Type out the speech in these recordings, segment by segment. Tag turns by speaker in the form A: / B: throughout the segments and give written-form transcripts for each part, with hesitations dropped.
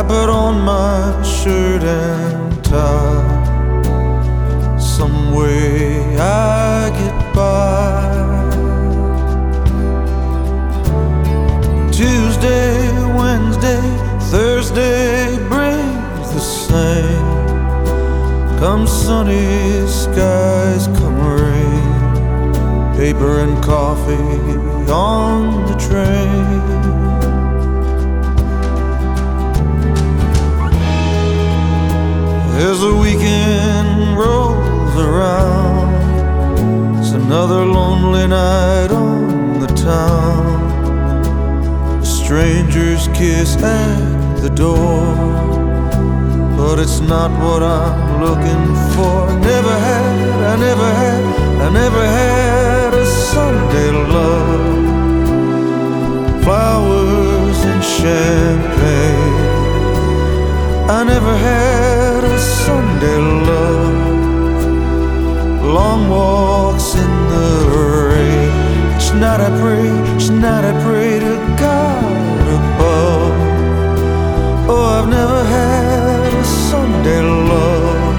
A: put on my shirt and tie. Some way I get by. Tuesday, Wednesday, Thursday brings the same. Come sunny skies, come rain, paper and coffee on the train. As the weekend rolls around, it's another lonely night on the town. A stranger's kiss at the door, but it's not what I'm looking for. Never had a Sunday love. Flowers and champagne. I never had a Sunday love. Long walks in the rain. Each night I pray to God above. Oh, I've never had a Sunday love.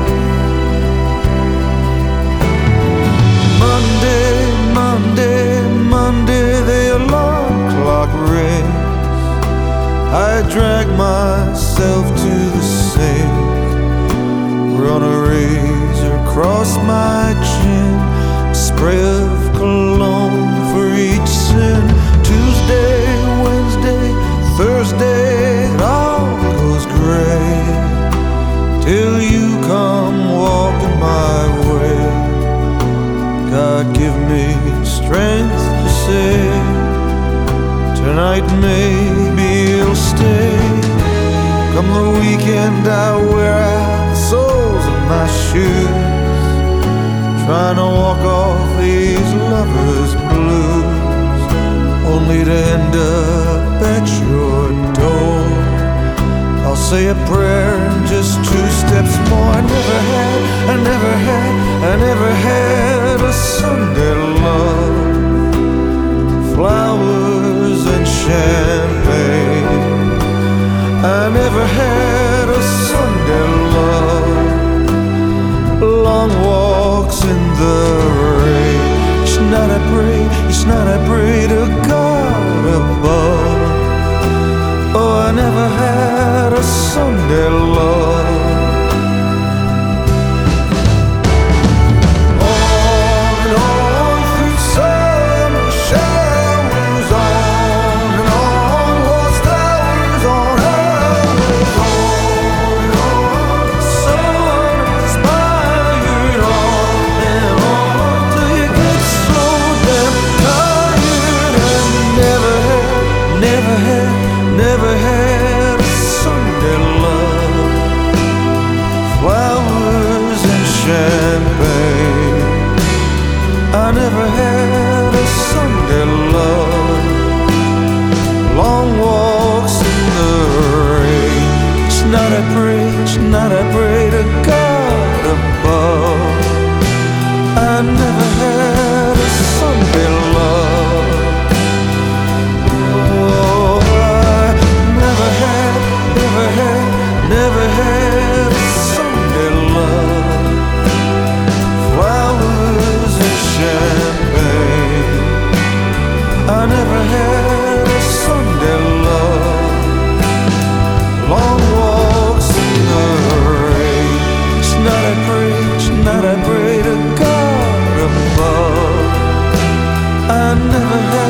A: Monday, the alarm clock rings. I drag myself to the sink, run a razor across my chin, a spray of cologne for each sin. Tuesday, Wednesday, Thursday, it all goes gray, till you come walking my way. God give me strength to say, tonight maybe you'll stay. Come the weekend I wear out the soles of my shoes, trying to walk off these lovers' blues, only to end up at your door. I'll say a prayer and just 2 steps more. I never had a Sunday love. Flowers and champagne. I never had a Sunday love. Long walks in the rain. Each night I pray to God above. Oh, I never had a Sunday love. Never had a Sunday love. Flowers and champagne. I never had a Sunday love. Long walks in the rain. Each night I pray to God above. I never had a Sunday love. Never had a Sunday love. Flowers and champagne. I never had a Sunday love. Long walks in the rain. Each night I pray to God above. I never had